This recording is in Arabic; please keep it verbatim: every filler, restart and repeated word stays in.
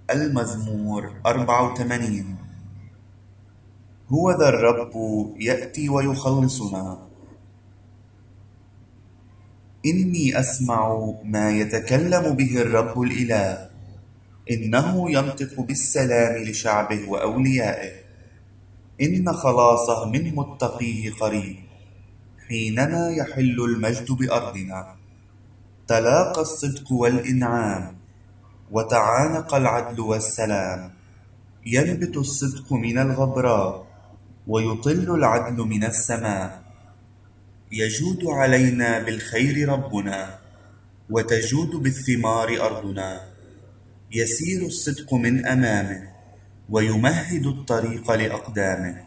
المزمور أربعة وثمانين. هو ذا الرب يأتي ويخلصنا. إني أسمع ما يتكلم به الرب الإله، إنه ينطق بالسلام لشعبه وأوليائه، إن خلاصه من متقيه قريب، حينما يحل المجد بأرضنا. تلاقى الصدق والإنعام، وتعانق العدل والسلام. ينبت الصدق من الغبراء، ويطل العدل من السماء. يجود علينا بالخير ربنا، وتجود بالثمار أرضنا. يسير الصدق من أمامه، ويمهد الطريق لأقدامه.